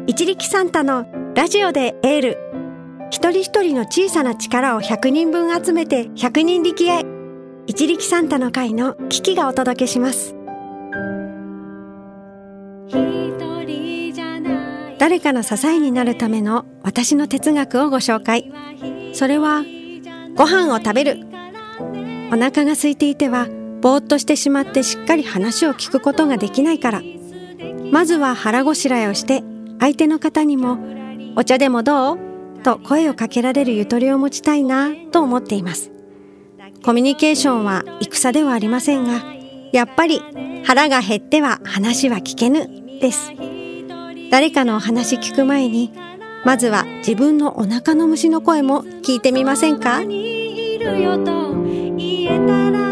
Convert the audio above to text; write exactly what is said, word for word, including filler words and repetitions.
一力サンタのラジオでエール。一人一人の小さな力をひゃくにんぶん集めてひゃくにん力へ。一力サンタの会のキキがお届けします。誰かの支えになるための私の哲学をご紹介。それはご飯を食べる。お腹が空いていてはぼーっとしてしまってしっかり話を聞くことができないから、まずは腹ごしらえをして相手の方にもお茶でもどうと声をかけられるゆとりを持ちたいなと思っています。コミュニケーションは戦ではありませんが、やっぱり腹が減っては話は聞けぬです。誰かのお話聞く前に、まずは自分のお腹の虫の声も聞いてみませんか？